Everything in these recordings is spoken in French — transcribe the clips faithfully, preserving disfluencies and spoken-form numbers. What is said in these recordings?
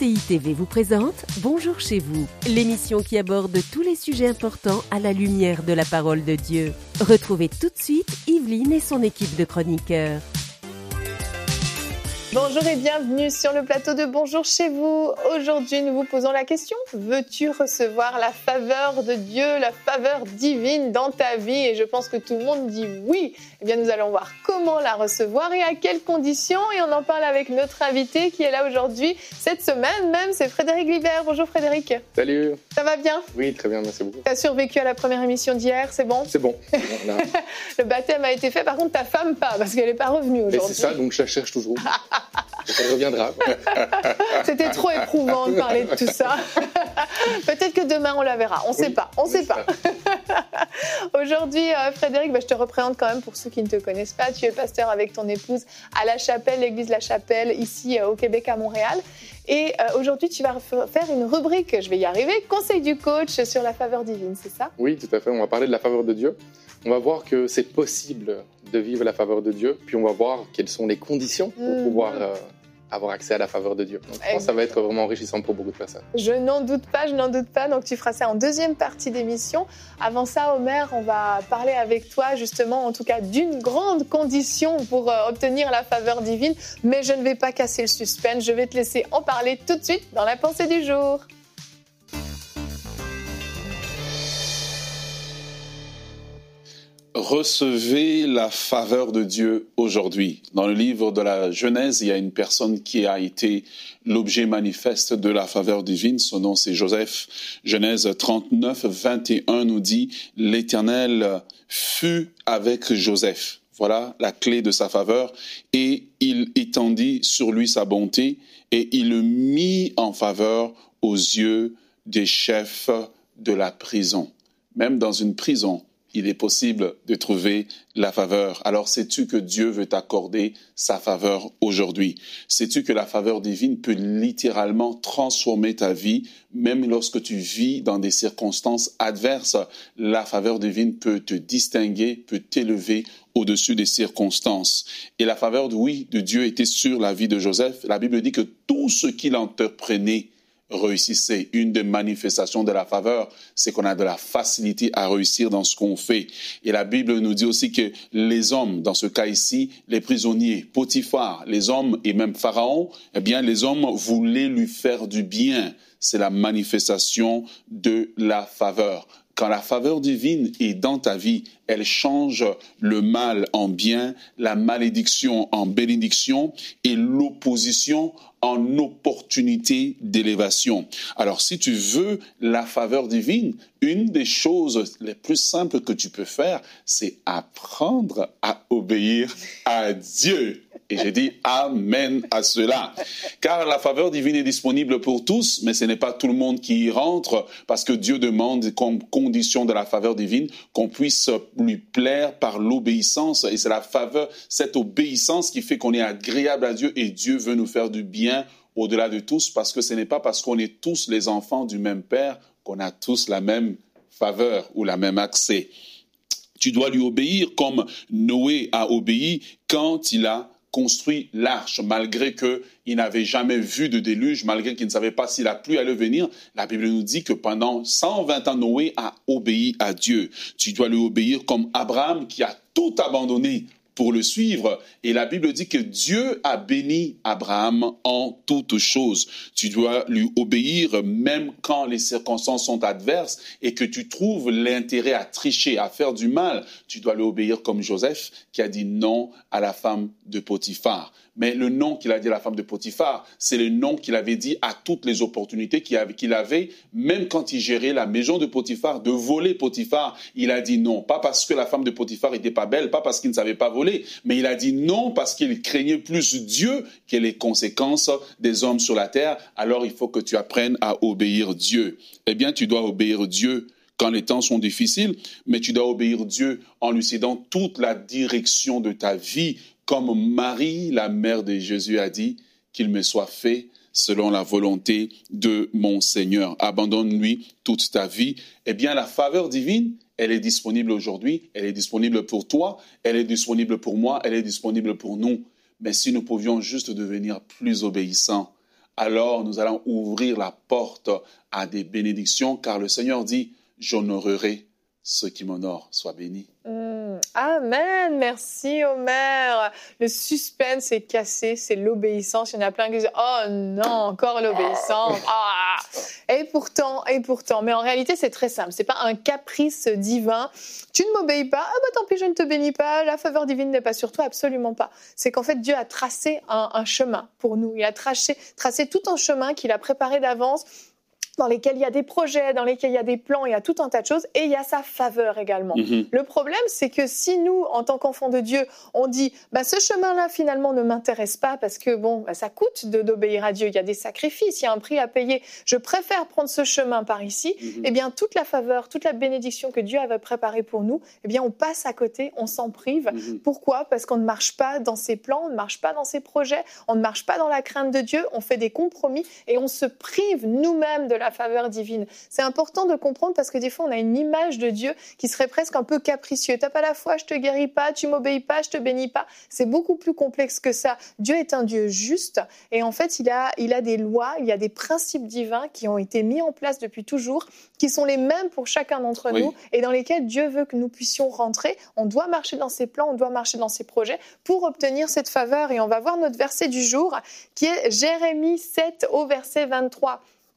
C I T V vous présente Bonjour chez vous, l'émission qui aborde tous les sujets importants à la lumière de la parole de Dieu. Retrouvez tout de suite Yveline et son équipe de chroniqueurs. Bonjour et bienvenue sur le plateau de Bonjour chez vous. Aujourd'hui, nous vous posons la question, veux-tu recevoir la faveur de Dieu, la faveur divine dans ta vie? Et je pense que tout le monde dit oui. Eh bien, nous allons voir comment la recevoir et à quelles conditions. Et on en parle avec notre invité qui est là aujourd'hui. Cette semaine même, c'est Frédéric Libert. Bonjour Frédéric. Salut. Ça va bien? Oui, très bien, merci beaucoup. Tu as survécu à la première émission d'hier, c'est bon? C'est bon. Là. Le baptême a été fait, par contre ta femme pas, parce qu'elle n'est pas revenue aujourd'hui. Mais c'est ça, donc je la cherche toujours. Elle reviendra. C'était trop éprouvant de parler de tout ça. Peut-être que demain on la verra. On ne oui, sait pas. On sait pas. Aujourd'hui, euh, Frédéric, bah, je te représente quand même pour ceux qui ne te connaissent pas. Tu es pasteur avec ton épouse à La Chapelle, l'église La Chapelle, ici euh, au Québec, à Montréal. Et euh, aujourd'hui, tu vas faire une rubrique, je vais y arriver, conseil du coach sur la faveur divine, c'est ça? Oui, tout à fait. On va parler de la faveur de Dieu. On va voir que c'est possible de vivre la faveur de Dieu, puis on va voir quelles sont les conditions pour mmh. pouvoir euh, avoir accès à la faveur de Dieu. Donc, je pense que ça va être vraiment enrichissant pour beaucoup de personnes. Je n'en doute pas, je n'en doute pas. Donc tu feras ça en deuxième partie d'émission. Avant ça, Omer, on va parler avec toi justement, en tout cas, d'une grande condition pour euh, obtenir la faveur divine. Mais je ne vais pas casser le suspense, je vais te laisser en parler tout de suite dans la pensée du jour. Recevez la faveur de Dieu aujourd'hui. Dans le livre de la Genèse, il y a une personne qui a été l'objet manifeste de la faveur divine. Son nom, c'est Joseph. Genèse trente-neuf, vingt et un nous dit « L'Éternel fut avec Joseph ». Voilà la clé de sa faveur. Et il étendit sur lui sa bonté et il le mit en faveur aux yeux des chefs de la prison. Même dans une prison, il est possible de trouver la faveur. Alors, sais-tu que Dieu veut t'accorder sa faveur aujourd'hui? Sais-tu que la faveur divine peut littéralement transformer ta vie, même lorsque tu vis dans des circonstances adverses? La faveur divine peut te distinguer, peut t'élever au-dessus des circonstances. Et la faveur, oui, de Dieu était sur la vie de Joseph. La Bible dit que tout ce qu'il entreprenait réussissait. Une des manifestations de la faveur, c'est qu'on a de la facilité à réussir dans ce qu'on fait. Et la Bible nous dit aussi que les hommes, dans ce cas ici, les prisonniers, Potiphar, les hommes et même Pharaon, eh bien, les hommes voulaient lui faire du bien. C'est la manifestation de la faveur. Quand la faveur divine est dans ta vie, elle change le mal en bien, la malédiction en bénédiction et l'opposition en opportunité d'élévation. Alors, si tu veux la faveur divine, une des choses les plus simples que tu peux faire, c'est apprendre à obéir à Dieu. Et j'ai dit amen à cela. Car la faveur divine est disponible pour tous, mais ce n'est pas tout le monde qui y rentre, parce que Dieu demande comme condition de la faveur divine qu'on puisse lui plaire par l'obéissance. Et c'est la faveur, cette obéissance qui fait qu'on est agréable à Dieu et Dieu veut nous faire du bien au-delà de tous, parce que ce n'est pas parce qu'on est tous les enfants du même Père qu'on a tous la même faveur ou la même accès. Tu dois lui obéir comme Noé a obéi quand il a construit l'arche, malgré qu'il n'avait jamais vu de déluge, malgré qu'il ne savait pas si la pluie allait venir. La Bible nous dit que pendant cent vingt ans, Noé a obéi à Dieu. Tu dois lui obéir comme Abraham qui a tout abandonné pour le suivre. Et la Bible dit que Dieu a béni Abraham en toutes choses. Tu dois lui obéir même quand les circonstances sont adverses et que tu trouves l'intérêt à tricher, à faire du mal. Tu dois lui obéir comme Joseph qui a dit non à la femme de Potiphar. Mais le non qu'il a dit à la femme de Potiphar, c'est le non qu'il avait dit à toutes les opportunités qu'il avait, qu'il avait, même quand il gérait la maison de Potiphar, de voler Potiphar. Il a dit non, pas parce que la femme de Potiphar n'était pas belle, pas parce qu'il ne savait pas voler, mais il a dit non parce qu'il craignait plus Dieu que les conséquences des hommes sur la terre. Alors il faut que tu apprennes à obéir Dieu. Eh bien, tu dois obéir Dieu quand les temps sont difficiles, mais tu dois obéir Dieu en lui cédant toute la direction de ta vie, comme Marie, la mère de Jésus, a dit, qu'il me soit fait selon la volonté de mon Seigneur. Abandonne-lui toute ta vie. Eh bien, la faveur divine, elle est disponible aujourd'hui, elle est disponible pour toi, elle est disponible pour moi, elle est disponible pour nous. Mais si nous pouvions juste devenir plus obéissants alors nous allons ouvrir la porte à des bénédictions, car le Seigneur dit « J'honorerai ceux qui m'honorent, soient bénis. Mmh. Amen, merci Omer. Le suspense est cassé, c'est l'obéissance. Il y en a plein qui disent « Oh non, encore l'obéissance. Ah. » Et pourtant, et pourtant. Mais en réalité, c'est très simple. C'est pas un caprice divin. Tu ne m'obéis pas, ah bah tant pis, je ne te bénis pas. La faveur divine n'est pas sur toi, absolument pas. C'est qu'en fait, Dieu a tracé un, un chemin pour nous. Il a tracé, tracé tout un chemin qu'il a préparé d'avance, dans lesquels il y a des projets, dans lesquels il y a des plans, il y a tout un tas de choses, et il y a sa faveur également. Mm-hmm. Le problème, c'est que si nous, en tant qu'enfants de Dieu, on dit bah, « ce chemin-là, finalement, ne m'intéresse pas parce que bon, bah, ça coûte de, d'obéir à Dieu, il y a des sacrifices, il y a un prix à payer, je préfère prendre ce chemin par ici mm-hmm. », eh bien, toute la faveur, toute la bénédiction que Dieu avait préparée pour nous, eh bien, on passe à côté, on s'en prive. Mm-hmm. Pourquoi ? Parce qu'on ne marche pas dans ses plans, on ne marche pas dans ses projets, on ne marche pas dans la crainte de Dieu, on fait des compromis et on se prive nous-mêmes de la faveur divine. C'est important de comprendre parce que des fois, on a une image de Dieu qui serait presque un peu capricieux. T'as pas la foi, je te guéris pas, tu m'obéis pas, je te bénis pas. C'est beaucoup plus complexe que ça. Dieu est un Dieu juste et en fait, il a, il a des lois, il y a des principes divins qui ont été mis en place depuis toujours, qui sont les mêmes pour chacun d'entre oui. nous et dans lesquels Dieu veut que nous puissions rentrer. On doit marcher dans ses plans, on doit marcher dans ses projets pour obtenir cette faveur. Et on va voir notre verset du jour qui est Jérémie sept au verset vingt-trois.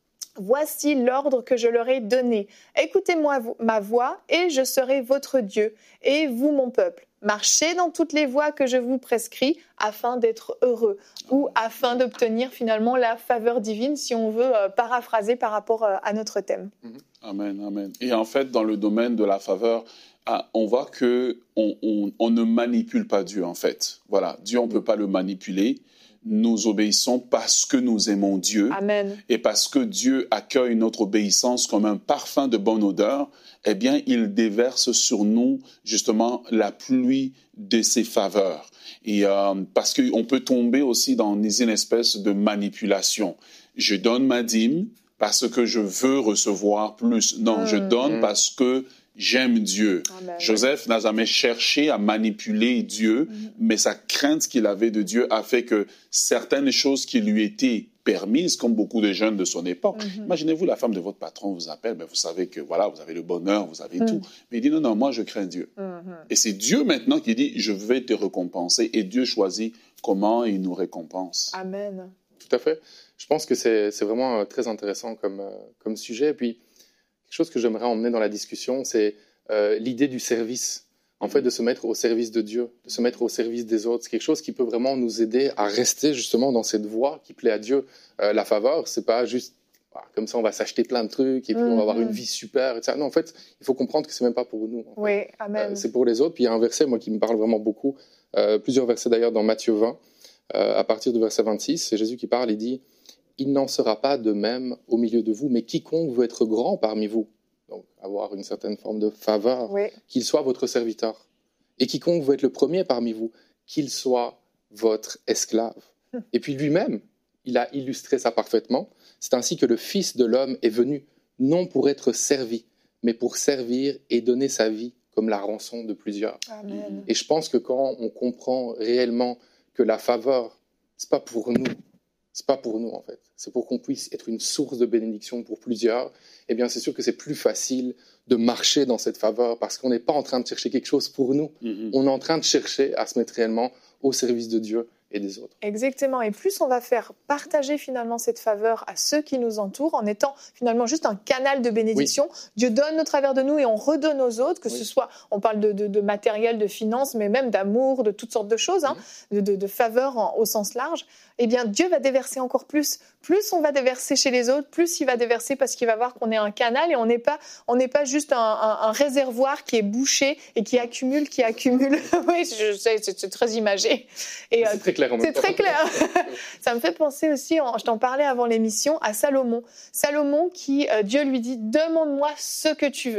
Voici l'ordre que je leur ai donné. Écoutez-moi ma voix et je serai votre Dieu et vous mon peuple. Marchez dans toutes les voies que je vous prescris afin d'être heureux ou afin d'obtenir finalement la faveur divine si on veut euh, paraphraser par rapport euh, à notre thème. Amen, amen. Et en fait, dans le domaine de la faveur, ah, on voit que on, on, on ne manipule pas Dieu en fait. Voilà, Dieu on ne peut pas le manipuler. Nous obéissons parce que nous aimons Dieu. Amen. Et parce que Dieu accueille notre obéissance comme un parfum de bonne odeur, eh bien, il déverse sur nous, justement, la pluie de ses faveurs. Et euh, parce qu'on peut tomber aussi dans une espèce de manipulation. Je donne ma dîme parce que je veux recevoir plus. Non, mmh. je donne mmh. parce que j'aime Dieu. Amen. Joseph n'a jamais cherché à manipuler Dieu, mm-hmm. mais sa crainte qu'il avait de Dieu a fait que certaines choses qui lui étaient permises, comme beaucoup de jeunes de son époque. Mm-hmm. Imaginez-vous, la femme de votre patron vous appelle, mais vous savez que voilà, vous avez le bonheur, vous avez mm. tout. Mais il dit non, non, moi je crains Dieu. Mm-hmm. Et c'est Dieu maintenant qui dit, je vais te récompenser. Et Dieu choisit comment il nous récompense. Amen. Tout à fait. Je pense que c'est, c'est vraiment très intéressant comme, comme sujet. Et puis, quelque chose que j'aimerais emmener dans la discussion, c'est euh, l'idée du service. En fait, de se mettre au service de Dieu, de se mettre au service des autres. C'est quelque chose qui peut vraiment nous aider à rester justement dans cette voie qui plaît à Dieu. Euh, la faveur, c'est pas juste bah, comme ça, on va s'acheter plein de trucs et puis mmh. on va avoir une vie super. Et cetera. Non, en fait, il faut comprendre que c'est même pas pour nous. En oui, fait. amen. Euh, c'est pour les autres. Puis il y a un verset, moi, qui me parle vraiment beaucoup. Euh, plusieurs versets d'ailleurs dans Matthieu vingt, euh, à partir du verset vingt-six, c'est Jésus qui parle. Il dit « Il n'en sera pas de même au milieu de vous, mais quiconque veut être grand parmi vous. » Donc, avoir une certaine forme de faveur, oui. qu'il soit votre serviteur. Et quiconque veut être le premier parmi vous, qu'il soit votre esclave. Et puis lui-même, il a illustré ça parfaitement. C'est ainsi que le Fils de l'homme est venu, non pour être servi, mais pour servir et donner sa vie comme la rançon de plusieurs. Amen. Et je pense que quand on comprend réellement que la faveur, c'est pas pour nous, c'est pas pour nous en fait, c'est pour qu'on puisse être une source de bénédiction pour plusieurs, eh bien c'est sûr que c'est plus facile de marcher dans cette faveur parce qu'on n'est pas en train de chercher quelque chose pour nous, mm-hmm. on est en train de chercher à se mettre réellement au service de Dieu et des autres. Exactement, et plus on va faire partager finalement cette faveur à ceux qui nous entourent en étant finalement juste un canal de bénédiction. Oui. Dieu donne au travers de nous et on redonne aux autres, que oui. ce soit, on parle de, de, de matériel, de finances, mais même d'amour, de toutes sortes de choses, hein, mm-hmm. de, de, de faveur en, au sens large. Eh bien Dieu va déverser encore plus. Plus on va déverser chez les autres, plus il va déverser parce qu'il va voir qu'on est un canal et on n'est pas, on n'est pas juste un, un, un réservoir qui est bouché et qui accumule, qui accumule. Oui, je sais, c'est, c'est très imagé. Et, c'est euh, très clair en même C'est temps. très clair. Ça me fait penser aussi, je t'en parlais avant l'émission, à Salomon. Salomon qui, euh, Dieu lui dit, demande-moi ce que tu veux.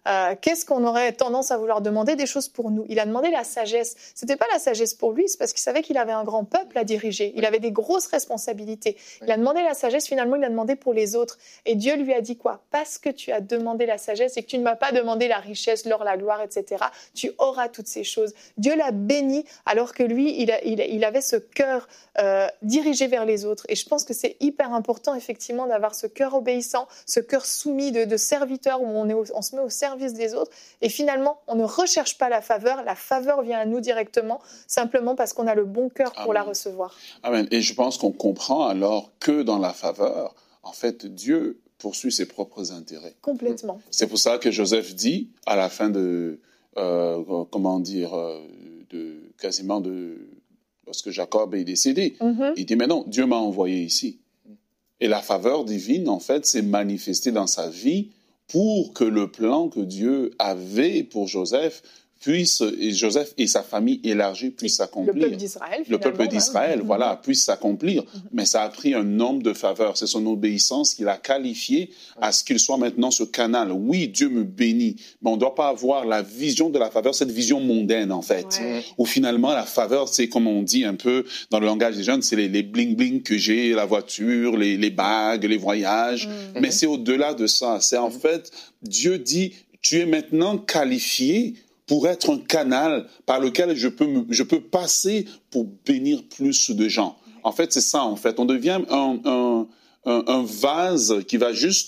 euh, qu'est-ce qu'on aurait tendance à vouloir demander des choses pour nous? Il a demandé la sagesse. C'était pas la sagesse pour lui, c'est parce qu'il savait qu'il avait un grand peuple à diriger. Il avait des grosses responsabilités. Il a demandé la sagesse, finalement, il a demandé pour les autres. Et Dieu lui a dit quoi? Parce que tu as demandé la sagesse et que tu ne m'as pas demandé la richesse, l'or, la gloire, et cetera, tu auras toutes ces choses. Dieu l'a béni alors que lui, il, a, il, il avait ce cœur euh, dirigé vers les autres. Et je pense que c'est hyper important, effectivement, d'avoir ce cœur obéissant, ce cœur soumis de, de serviteur où on, est au, on se met au service des autres. Et finalement, on ne recherche pas la faveur. La faveur vient à nous directement, simplement parce qu'on a le bon cœur pour Amen. La recevoir. Amen. Et je pense qu'on comprend alors que dans la faveur, en fait, Dieu poursuit ses propres intérêts. Complètement. C'est pour ça que Joseph dit, à la fin de, euh, comment dire, euh, de, quasiment de, lorsque Jacob est décédé, mm-hmm. il dit, mais non, Dieu m'a envoyé ici. Et la faveur divine, en fait, s'est manifestée dans sa vie pour que le plan que Dieu avait pour Joseph puisse, et Joseph et sa famille élargie puissent s'accomplir. Le peuple d'Israël, Le peuple d'Israël, hein. voilà, puisse s'accomplir. Mm-hmm. Mais ça a pris un nombre de faveurs. C'est son obéissance qui l'a qualifié à ce qu'il soit maintenant ce canal. Oui, Dieu me bénit, mais on ne doit pas avoir la vision de la faveur, cette vision mondaine, en fait. Ouais. Où finalement, la faveur, c'est comme on dit un peu dans le langage des jeunes, c'est les, les bling-bling que j'ai, la voiture, les, les bagues, les voyages. Mm-hmm. Mais c'est au-delà de ça. C'est en fait, Dieu dit, tu es maintenant qualifié pour être un canal par lequel je peux, me, je peux passer pour bénir plus de gens. En fait, c'est ça, en fait. On devient un, un, un, un vase qui va juste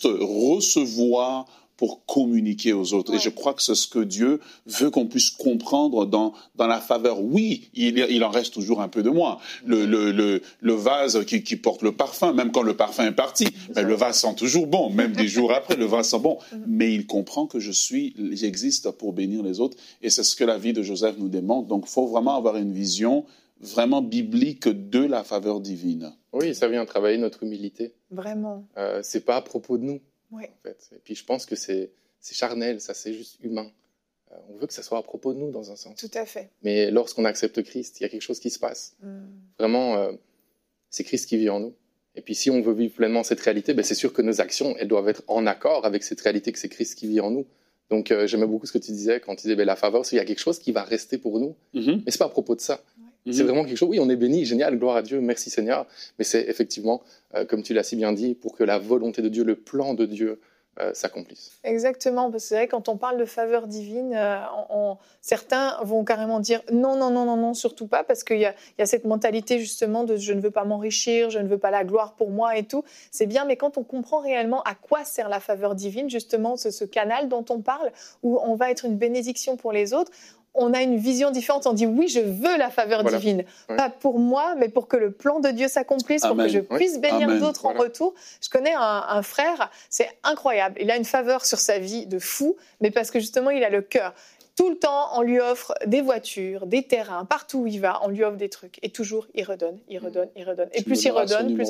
recevoir pour communiquer aux autres. Ouais. Et je crois que c'est ce que Dieu veut qu'on puisse comprendre dans, dans la faveur. Oui, il, il en reste toujours un peu de moi. Le, le, le, le vase qui, qui porte le parfum, même quand le parfum est parti, ben, le vase sent toujours bon, même des jours après, le vase sent bon. Mais il comprend que je suis, j'existe pour bénir les autres. Et c'est ce que la vie de Joseph nous démontre. Donc, il faut vraiment avoir une vision vraiment biblique de la faveur divine. Oui, ça vient travailler notre humilité. Vraiment. Euh, c'est pas à propos de nous. Oui. En fait. Et puis je pense que c'est, c'est charnel, ça c'est juste humain. Euh, on veut que ça soit à propos de nous dans un sens. Tout à fait. Mais lorsqu'on accepte Christ, il y a quelque chose qui se passe. Mm. Vraiment, euh, c'est Christ qui vit en nous. Et puis si on veut vivre pleinement cette réalité, ben, c'est sûr que nos actions, elles doivent être en accord avec cette réalité que c'est Christ qui vit en nous. Donc euh, j'aimais beaucoup ce que tu disais quand tu disais ben, la faveur, c'est qu'il y a quelque chose qui va rester pour nous. Mm-hmm. Mais c'est pas à propos de ça. Ouais. C'est vraiment quelque chose, oui, on est béni, génial, gloire à Dieu, merci Seigneur. Mais c'est effectivement, euh, comme tu l'as si bien dit, pour que la volonté de Dieu, le plan de Dieu, Euh, s'accomplissent. Exactement, parce que c'est vrai, quand on parle de faveur divine, euh, on, on, certains vont carrément dire non, non, non, non, non, surtout pas, parce qu'il y a, il y a cette mentalité justement de je ne veux pas m'enrichir, je ne veux pas la gloire pour moi et tout. C'est bien, mais quand on comprend réellement à quoi sert la faveur divine, justement, ce, ce canal dont on parle, où on va être une bénédiction pour les autres, on a une vision différente. On dit oui, je veux la faveur voilà. divine. Ouais. Pas pour moi, mais pour que le plan de Dieu s'accomplisse, Amen. Pour que je puisse oui. bénir Amen. D'autres voilà. en retour. Je connais un, un frère, c'est incroyable. Il a une faveur sur sa vie de fou, mais parce que justement, il a le cœur. Tout le temps, on lui offre des voitures, des terrains, partout où il va, on lui offre des trucs. Et toujours, il redonne, il redonne, il redonne. Et tu plus il redonne, plus...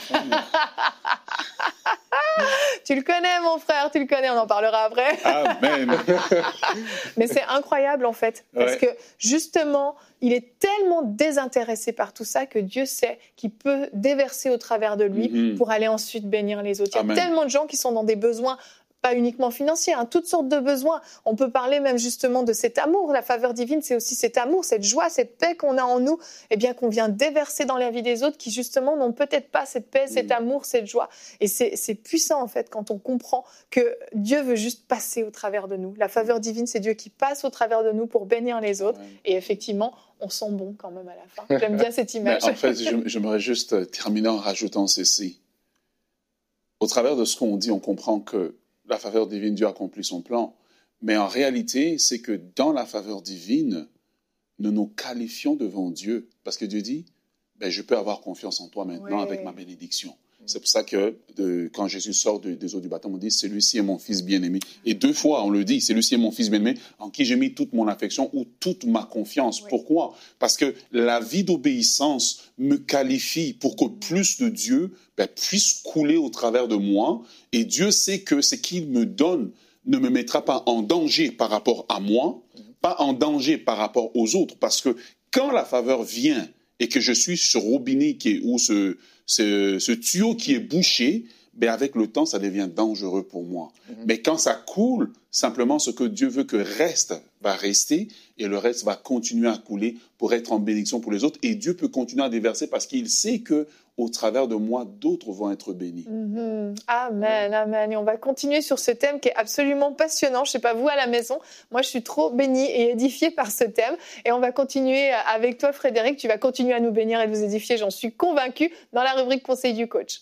Tu le connais, mon frère, tu le connais, on en parlera après. Amen. Mais c'est incroyable, en fait, parce ouais. que, justement, il est tellement désintéressé par tout ça que Dieu sait qu'il peut déverser au travers de lui mm-hmm. pour aller ensuite bénir les autres. Amen. Il y a tellement de gens qui sont dans des besoins pas uniquement financiers, hein, toutes sortes de besoins. On peut parler même justement de cet amour. La faveur divine, c'est aussi cet amour, cette joie, cette paix qu'on a en nous, eh bien, qu'on vient déverser dans la vie des autres qui, justement, n'ont peut-être pas cette paix, cet amour, cette joie. Et c'est, c'est puissant, en fait, quand on comprend que Dieu veut juste passer au travers de nous. La faveur divine, c'est Dieu qui passe au travers de nous pour bénir les autres. Ouais. Et effectivement, on sent bon quand même à la fin. J'aime bien cette image. Mais en fait, j'aimerais juste terminer en rajoutant ceci. Au travers de ce qu'on dit, on comprend que la faveur divine, Dieu accomplit son plan. Mais en réalité, c'est que dans la faveur divine, nous nous qualifions devant Dieu. Parce que Dieu dit, ben, je peux avoir confiance en toi maintenant ouais. avec ma bénédiction. C'est pour ça que de, quand Jésus sort de, des eaux du baptême, on dit, celui-ci est mon fils bien-aimé. Et deux fois, on le dit, celui-ci est mon fils bien-aimé, en qui j'ai mis toute mon affection ou toute ma confiance. Oui. Pourquoi? Parce que la vie d'obéissance me qualifie pour que plus de Dieu ben, puisse couler au travers de moi. Et Dieu sait que ce qu'il me donne ne me mettra pas en danger par rapport à moi, pas en danger par rapport aux autres. Parce que quand la faveur vient et que je suis ce robinet qui est, ou ce, ce, ce tuyau qui est bouché, ben avec le temps, ça devient dangereux pour moi. Mm-hmm. Mais quand ça coule, simplement ce que Dieu veut que reste va rester et le reste va continuer à couler pour être en bénédiction pour les autres. Et Dieu peut continuer à déverser parce qu'il sait que au travers de moi, d'autres vont être bénis. Mm-hmm. Amen, amen. Et on va continuer sur ce thème qui est absolument passionnant. Je ne sais pas vous à la maison, moi je suis trop bénie et édifiée par ce thème. Et on va continuer avec toi, Frédéric. Tu vas continuer à nous bénir et nous édifier, j'en suis convaincue, dans la rubrique Conseil du coach.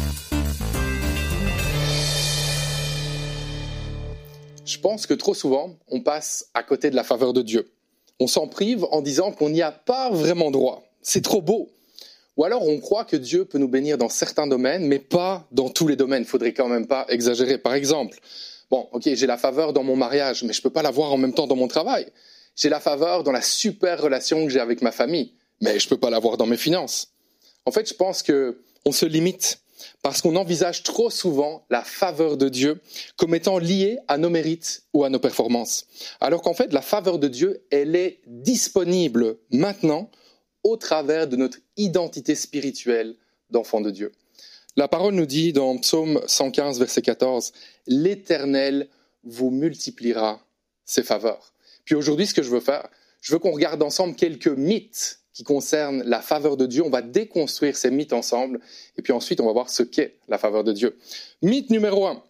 Je pense que trop souvent, on passe à côté de la faveur de Dieu. On s'en prive en disant qu'on n'y a pas vraiment droit. C'est trop beau. Ou alors on croit que Dieu peut nous bénir dans certains domaines, mais pas dans tous les domaines. Il ne faudrait quand même pas exagérer. Par exemple, bon, ok, j'ai la faveur dans mon mariage, mais je ne peux pas l'avoir en même temps dans mon travail. J'ai la faveur dans la super relation que j'ai avec ma famille, mais je ne peux pas l'avoir dans mes finances. En fait, je pense qu'on se limite parce qu'on envisage trop souvent la faveur de Dieu comme étant liée à nos mérites ou à nos performances. Alors qu'en fait, la faveur de Dieu, elle est disponible maintenant au travers de notre identité spirituelle d'enfant de Dieu. La parole nous dit dans Psaume cent quinze, verset quatorze, « L'Éternel vous multipliera ses faveurs ». Puis aujourd'hui, ce que je veux faire, je veux qu'on regarde ensemble quelques mythes qui concernent la faveur de Dieu. On va déconstruire ces mythes ensemble et puis ensuite, on va voir ce qu'est la faveur de Dieu. Mythe numéro un.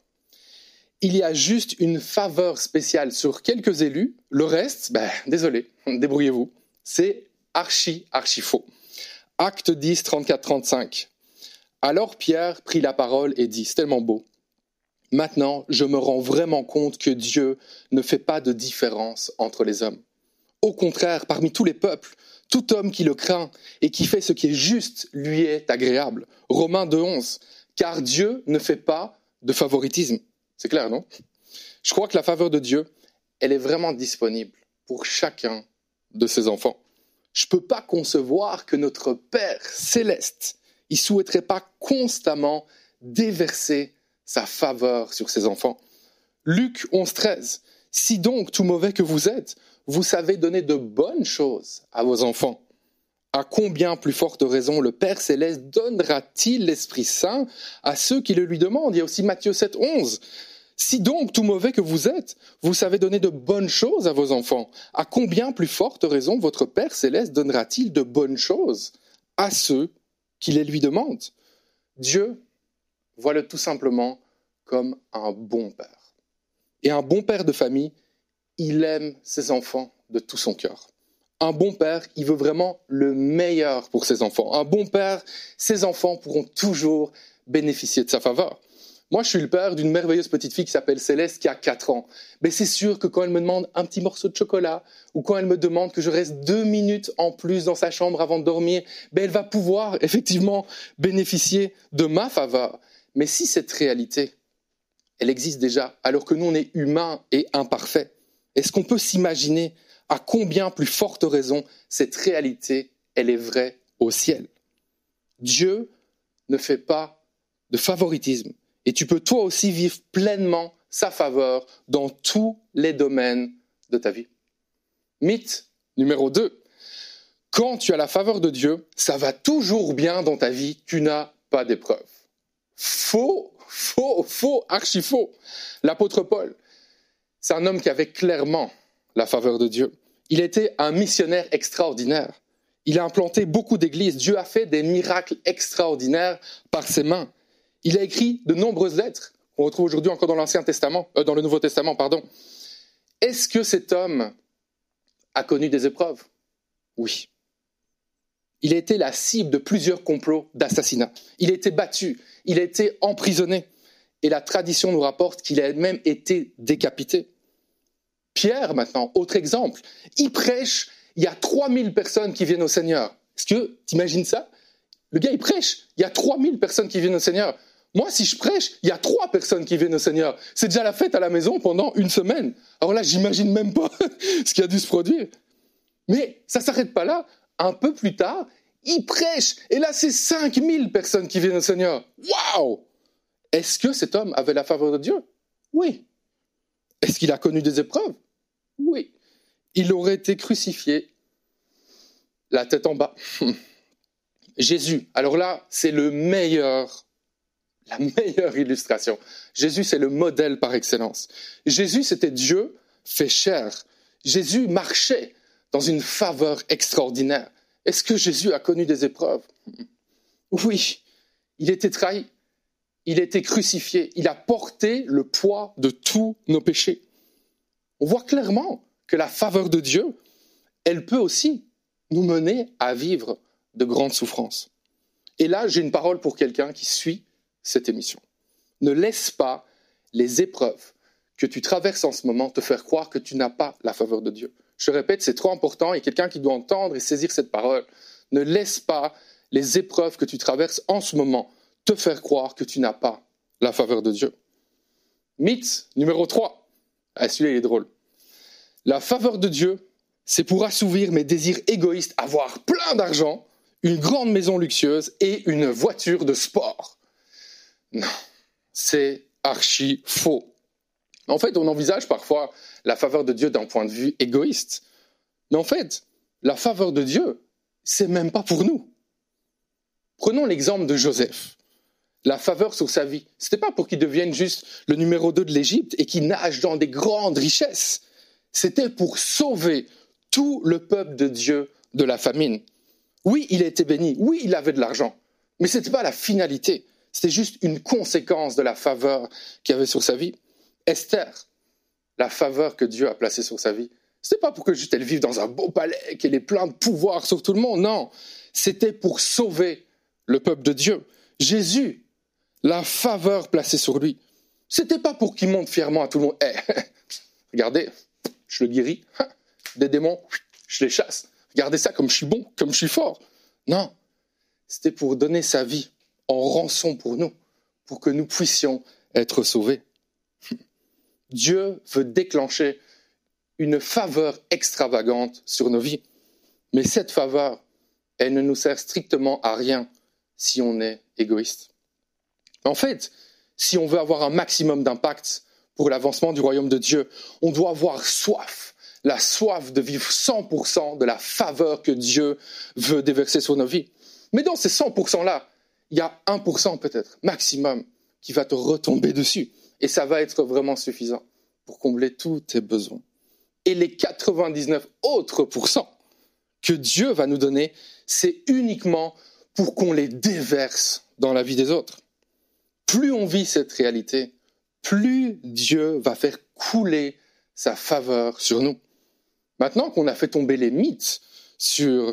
Il y a juste une faveur spéciale sur quelques élus. Le reste, ben, désolé, débrouillez-vous. C'est archi, archi faux. Acte dix, trente-quatre, trente-cinq. Alors Pierre prit la parole et dit, c'est tellement beau. Maintenant, je me rends vraiment compte que Dieu ne fait pas de différence entre les hommes. Au contraire, parmi tous les peuples, tout homme qui le craint et qui fait ce qui est juste lui est agréable. Romains deux, onze. Car Dieu ne fait pas de favoritisme. C'est clair, non? Je crois que la faveur de Dieu, elle est vraiment disponible pour chacun de ses enfants. Je ne peux pas concevoir que notre Père céleste, il ne souhaiterait pas constamment déverser sa faveur sur ses enfants. Luc onze, treize. Si donc, tout mauvais que vous êtes, vous savez donner de bonnes choses à vos enfants, à combien plus forte raison le Père céleste donnera-t-il l'Esprit Saint à ceux qui le lui demandent? Il y a aussi Matthieu sept, onze. Si donc, tout mauvais que vous êtes, vous savez donner de bonnes choses à vos enfants, à combien plus forte raison votre Père céleste donnera-t-il de bonnes choses à ceux qui les lui demandent? Dieu voit-le tout simplement comme un bon Père. Et un bon père de famille, il aime ses enfants de tout son cœur. Un bon père, il veut vraiment le meilleur pour ses enfants. Un bon père, ses enfants pourront toujours bénéficier de sa faveur. Moi, je suis le père d'une merveilleuse petite fille qui s'appelle Céleste, qui a quatre ans. Mais c'est sûr que quand elle me demande un petit morceau de chocolat, ou quand elle me demande que je reste deux minutes en plus dans sa chambre avant de dormir, ben elle va pouvoir effectivement bénéficier de ma faveur. Mais si cette réalité, elle existe déjà, alors que nous, on est humains et imparfaits, est-ce qu'on peut s'imaginer à combien plus forte raison cette réalité, elle est vraie au ciel? Dieu ne fait pas de favoritisme. Et tu peux toi aussi vivre pleinement sa faveur dans tous les domaines de ta vie. Mythe numéro deux. Quand tu as la faveur de Dieu, ça va toujours bien dans ta vie, tu n'as pas d'épreuve. Faux, faux, faux, archi faux. L'apôtre Paul, c'est un homme qui avait clairement la faveur de Dieu. Il était un missionnaire extraordinaire. Il a implanté beaucoup d'églises. Dieu a fait des miracles extraordinaires par ses mains. Il a écrit de nombreuses lettres qu'on retrouve aujourd'hui encore dans l'Ancien Testament, euh, dans le Nouveau Testament, pardon. Est-ce que cet homme a connu des épreuves? Oui. Il a été la cible de plusieurs complots d'assassinat. Il a été battu, il a été emprisonné. Et la tradition nous rapporte qu'il a même été décapité. Pierre, maintenant, autre exemple, il prêche, il y a trois mille personnes qui viennent au Seigneur. Est-ce que tu imagines ça? Le gars, il prêche, il y a trois mille personnes qui viennent au Seigneur. Moi, si je prêche, il y a trois personnes qui viennent au Seigneur. C'est déjà la fête à la maison pendant une semaine. Alors là, j'imagine même pas ce qui a dû se produire. Mais ça ne s'arrête pas là. Un peu plus tard, il prêche. Et là, c'est cinq mille personnes qui viennent au Seigneur. Waouh! Est-ce que cet homme avait la faveur de Dieu? Oui. Est-ce qu'il a connu des épreuves? Oui. Il aurait été crucifié, la tête en bas. Jésus, alors là, c'est le meilleur, la meilleure illustration. Jésus, c'est le modèle par excellence. Jésus, c'était Dieu fait chair. Jésus marchait dans une faveur extraordinaire. Est-ce que Jésus a connu des épreuves? Oui, il était trahi, il a été crucifié, il a porté le poids de tous nos péchés. On voit clairement que la faveur de Dieu, elle peut aussi nous mener à vivre de grandes souffrances. Et là, j'ai une parole pour quelqu'un qui suit cette émission. Ne laisse pas les épreuves que tu traverses en ce moment te faire croire que tu n'as pas la faveur de Dieu. Je répète, c'est trop important et quelqu'un qui doit entendre et saisir cette parole. Ne laisse pas les épreuves que tu traverses en ce moment te faire croire que tu n'as pas la faveur de Dieu. Mythe numéro trois. Ah, celui-là, il est drôle. La faveur de Dieu, c'est pour assouvir mes désirs égoïstes, avoir plein d'argent, une grande maison luxueuse et une voiture de sport. Non, c'est archi faux. En fait, on envisage parfois la faveur de Dieu d'un point de vue égoïste. Mais en fait, la faveur de Dieu, c'est même pas pour nous. Prenons l'exemple de Joseph. La faveur sur sa vie, ce n'était pas pour qu'il devienne juste le numéro deux de l'Égypte et qu'il nage dans des grandes richesses. C'était pour sauver tout le peuple de Dieu de la famine. Oui, il a été béni. Oui, il avait de l'argent. Mais ce n'était pas la finalité. C'était juste une conséquence de la faveur qu'il y avait sur sa vie. Esther, la faveur que Dieu a placée sur sa vie, ce n'était pas pour que juste elle vive dans un beau palais, qu'elle ait plein de pouvoir sur tout le monde. Non, c'était pour sauver le peuple de Dieu. Jésus, la faveur placée sur lui, ce n'était pas pour qu'il montre fièrement à tout le monde. Hey, regardez, je le guéris. Des démons, je les chasse. Regardez ça comme je suis bon, comme je suis fort. Non, c'était pour donner sa vie en rançon pour nous, pour que nous puissions être sauvés. Dieu veut déclencher une faveur extravagante sur nos vies. Mais cette faveur, elle ne nous sert strictement à rien si on est égoïste. En fait, si on veut avoir un maximum d'impact pour l'avancement du royaume de Dieu, on doit avoir soif, la soif de vivre cent pour cent de la faveur que Dieu veut déverser sur nos vies. Mais dans ces cent pour cent-là, il y a un pour cent peut-être, maximum, qui va te retomber dessus. Et ça va être vraiment suffisant pour combler tous tes besoins. Et les quatre-vingt-dix-neuf autres pourcents que Dieu va nous donner, c'est uniquement pour qu'on les déverse dans la vie des autres. Plus on vit cette réalité, plus Dieu va faire couler sa faveur sur nous. Maintenant qu'on a fait tomber les mythes sur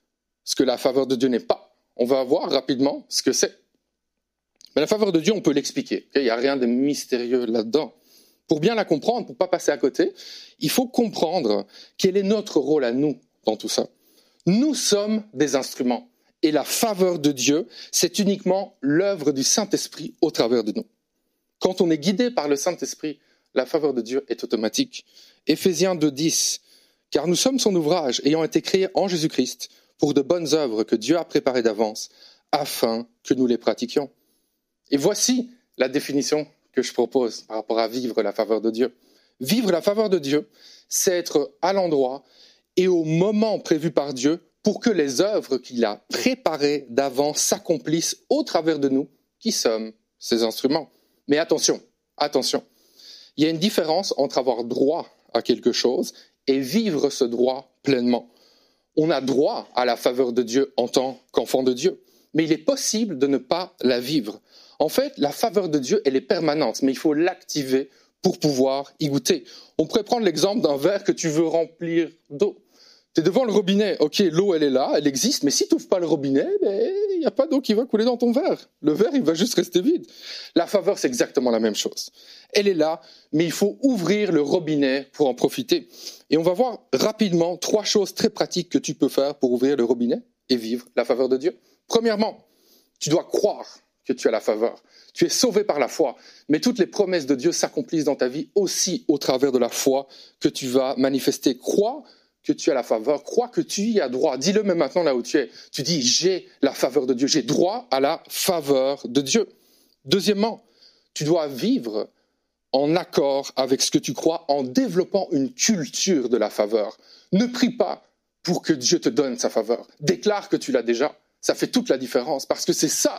ce que la faveur de Dieu n'est pas, on va voir rapidement ce que c'est. Mais la faveur de Dieu, on peut l'expliquer. Il n'y a rien de mystérieux là-dedans. Pour bien la comprendre, pour ne pas passer à côté, il faut comprendre quel est notre rôle à nous dans tout ça. Nous sommes des instruments. Et la faveur de Dieu, c'est uniquement l'œuvre du Saint-Esprit au travers de nous. Quand on est guidé par le Saint-Esprit, la faveur de Dieu est automatique. Éphésiens deux dix, car nous sommes son ouvrage, ayant été créés en Jésus-Christ, pour de bonnes œuvres que Dieu a préparées d'avance, afin que nous les pratiquions. Et voici la définition que je propose par rapport à vivre la faveur de Dieu. Vivre la faveur de Dieu, c'est être à l'endroit et au moment prévu par Dieu pour que les œuvres qu'il a préparées d'avance s'accomplissent au travers de nous, qui sommes ses instruments. Mais attention, attention, il y a une différence entre avoir droit à quelque chose et vivre ce droit pleinement. On a droit à la faveur de Dieu en tant qu'enfant de Dieu, mais il est possible de ne pas la vivre. En fait, la faveur de Dieu, elle est permanente, mais il faut l'activer pour pouvoir y goûter. On pourrait prendre l'exemple d'un verre que tu veux remplir d'eau. Tu es devant le robinet, ok, l'eau elle est là, elle existe, mais si tu n'ouvres pas le robinet, il n'y a pas d'eau qui va couler dans ton verre. Le verre, il va juste rester vide. La faveur, c'est exactement la même chose. Elle est là, mais il faut ouvrir le robinet pour en profiter. Et on va voir rapidement trois choses très pratiques que tu peux faire pour ouvrir le robinet et vivre la faveur de Dieu. Premièrement, tu dois croire que tu as la faveur. Tu es sauvé par la foi, mais toutes les promesses de Dieu s'accomplissent dans ta vie aussi au travers de la foi que tu vas manifester. Crois que tu as la faveur, crois que tu y as droit. Dis-le même maintenant là où tu es. Tu dis, j'ai la faveur de Dieu, j'ai droit à la faveur de Dieu. Deuxièmement, tu dois vivre en accord avec ce que tu crois en développant une culture de la faveur. Ne prie pas pour que Dieu te donne sa faveur. Déclare que tu l'as déjà. Ça fait toute la différence parce que c'est ça, ta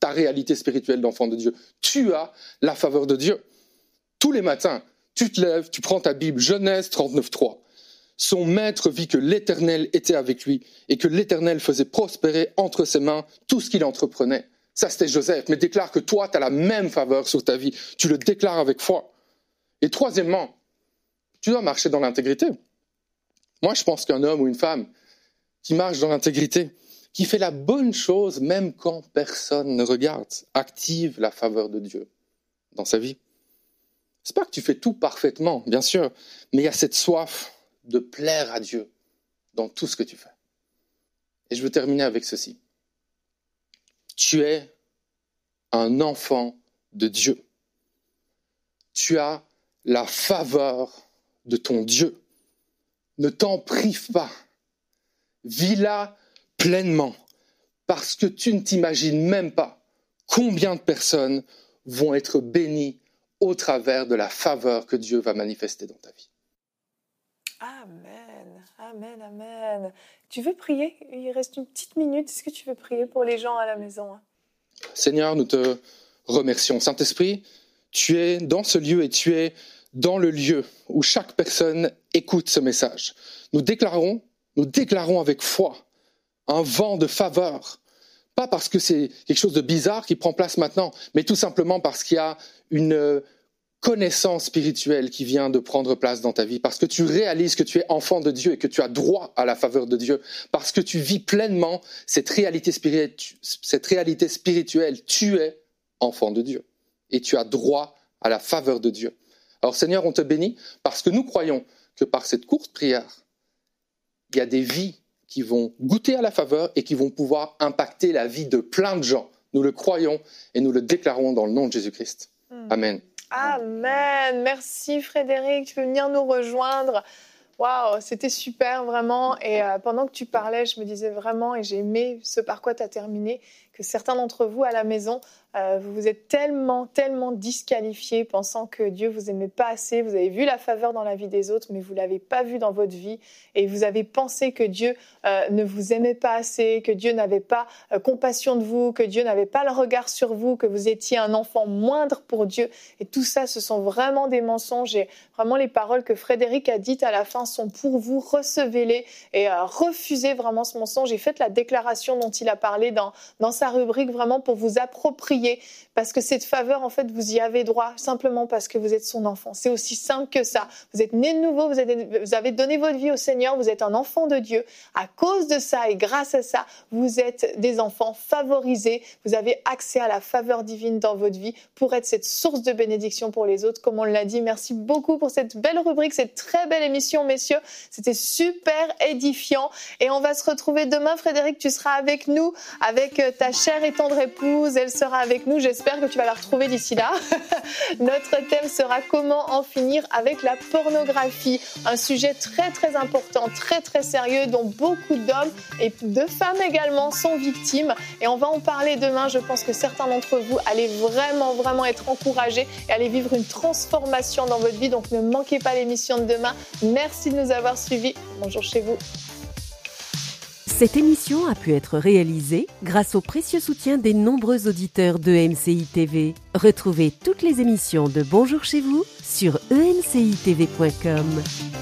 ta réalité spirituelle d'enfant de Dieu. Tu as la faveur de Dieu. Tous les matins, tu te lèves, tu prends ta Bible, Genèse trente-neuf trois. Son maître vit que l'Éternel était avec lui et que l'Éternel faisait prospérer entre ses mains tout ce qu'il entreprenait. Ça, c'était Joseph, mais déclare que toi, tu as la même faveur sur ta vie. Tu le déclares avec foi. Et troisièmement, tu dois marcher dans l'intégrité. Moi, je pense qu'un homme ou une femme qui marche dans l'intégrité, qui fait la bonne chose même quand personne ne regarde, active la faveur de Dieu dans sa vie. C'est pas que tu fais tout parfaitement, bien sûr, mais il y a cette soif de plaire à Dieu dans tout ce que tu fais. Et je veux terminer avec ceci. Tu es un enfant de Dieu. Tu as la faveur de ton Dieu. Ne t'en prive pas. Vis-la pleinement, parce que tu ne t'imagines même pas combien de personnes vont être bénies au travers de la faveur que Dieu va manifester dans ta vie. Amen, amen, amen. Tu veux prier? Il reste une petite minute. Est-ce que tu veux prier pour les gens à la maison? Seigneur, nous te remercions. Saint-Esprit, tu es dans ce lieu et tu es dans le lieu où chaque personne écoute ce message. Nous déclarons, nous déclarons avec foi un vent de faveur. Pas parce que c'est quelque chose de bizarre qui prend place maintenant, mais tout simplement parce qu'il y a une connaissance spirituelle qui vient de prendre place dans ta vie, parce que tu réalises que tu es enfant de Dieu et que tu as droit à la faveur de Dieu, parce que tu vis pleinement cette réalité spirituelle, cette réalité spirituelle. Tu es enfant de Dieu et tu as droit à la faveur de Dieu. Alors Seigneur, on te bénit parce que nous croyons que par cette courte prière, il y a des vies qui vont goûter à la faveur et qui vont pouvoir impacter la vie de plein de gens. Nous le croyons et nous le déclarons dans le nom de Jésus-Christ. Mmh. Amen. Amen. Merci Frédéric, tu peux venir nous rejoindre. Waouh, c'était super vraiment. Et euh, pendant que tu parlais, je me disais vraiment, et j'ai aimé ce par quoi tu as terminé, que certains d'entre vous à la maison, euh, vous vous êtes tellement, tellement disqualifiés, pensant que Dieu vous aimait pas assez. Vous avez vu la faveur dans la vie des autres, mais vous l'avez pas vu dans votre vie. Et vous avez pensé que Dieu euh, ne vous aimait pas assez, que Dieu n'avait pas euh, compassion de vous, que Dieu n'avait pas le regard sur vous, que vous étiez un enfant moindre pour Dieu. Et tout ça, ce sont vraiment des mensonges. Et vraiment, les paroles que Frédéric a dites à la fin sont pour vous. Recevez-les et euh, refusez vraiment ce mensonge. Et faites la déclaration dont il a parlé dans, dans sa rubrique, vraiment pour vous approprier. Parce que cette faveur, en fait, vous y avez droit simplement parce que vous êtes son enfant. C'est aussi simple que ça. Vous êtes né de nouveau, vous, êtes, vous avez donné votre vie au Seigneur, vous êtes un enfant de Dieu. À cause de ça et grâce à ça, vous êtes des enfants favorisés. Vous avez accès à la faveur divine dans votre vie pour être cette source de bénédiction pour les autres. Comme on l'a dit, merci beaucoup pour cette belle rubrique, cette très belle émission, messieurs. C'était super édifiant. Et on va se retrouver demain. Frédéric, tu seras avec nous, avec ta chère et tendre épouse. Elle sera avec nous. J'espère que tu vas la retrouver d'ici là. Notre thème sera comment en finir avec la pornographie. Un sujet très très important, très très sérieux, dont beaucoup d'hommes et de femmes également sont victimes. Et on va en parler demain. Je pense que certains d'entre vous allez vraiment vraiment être encouragés et allez vivre une transformation dans votre vie. Donc ne manquez pas l'émission de demain. Merci de nous avoir suivis. Bonjour chez vous. Cette émission a pu être réalisée grâce au précieux soutien des nombreux auditeurs d'E M C I T V. Retrouvez toutes les émissions de Bonjour chez vous sur e m c i t v point com.